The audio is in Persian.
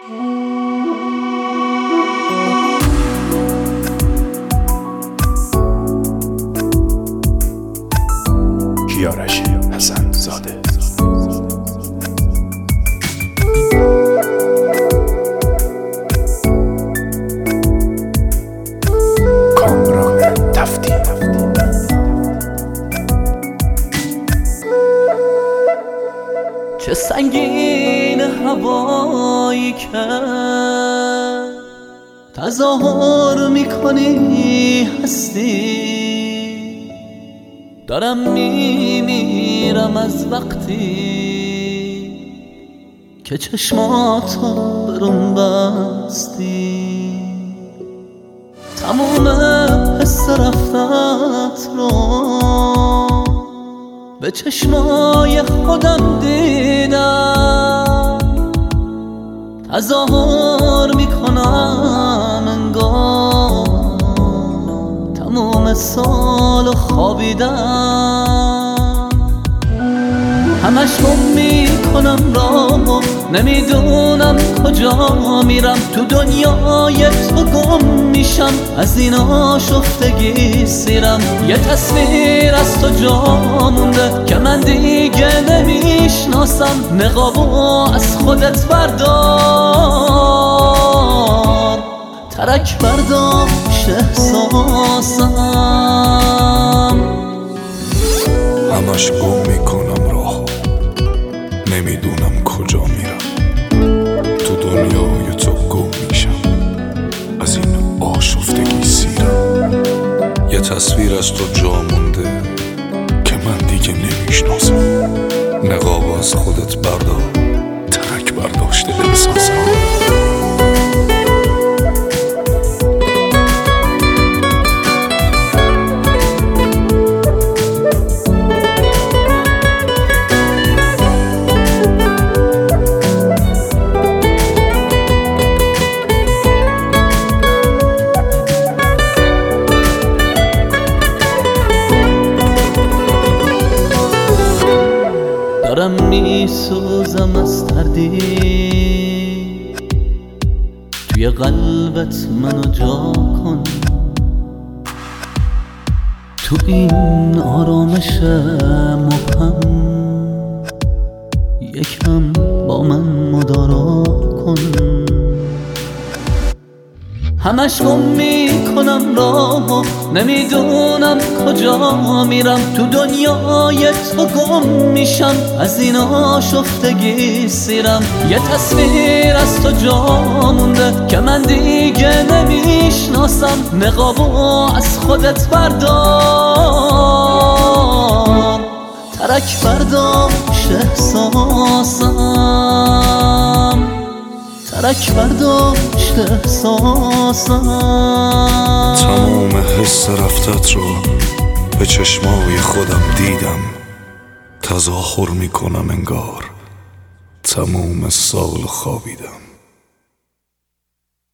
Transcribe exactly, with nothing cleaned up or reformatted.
کیارش حسن زاده. کامران تفتی. چه سنگین هوایی که تظاهر میکنی هستی، دارم میمیرم از وقتی که چشماتو برون بستی. تموم حس رفتت رو به چشمای خودم دیدم، تظاهر میکنم انگار تموم سال خوابیدم. همش گم میکنم راهو، نمیدونم کجا میرم، تو دنیای تو گم میشم، از این آشفتگی سیرم. یه تصویر از تو جا مونده که من دیگه نمیشناسم، نقابو از خودت بردار، ترک برداشت احساسم. همش گم میکنم راهو، نمیدونم کجا میرم، تو دنیای تو گم میشم، از این آشفتگی سیرم. یه تصویر از تو جا مونده که من دیگه نمیشناسم، نقاب از خودت بردار، ترک برداشته احساسم. دارم میسوزم از تردید، توی قلبت منو جا کن، تو این آرامش مبهم یکم با من مدارا کن. همش گم میکنم راهو، نمیدونم کجا میرم، تو دنیای تو گم میشم، از این آشفتگی سیرم. یه تصویر از تو جا مونده که من دیگه نمیشناسم، نقابو از خودت بردار، ترک برداشت احساسم، ترک برداشت احساسم. تموم حس رفتت رو به چشمای خودم دیدم، تظاهر میکنم انگار تموم سال خوابیدم.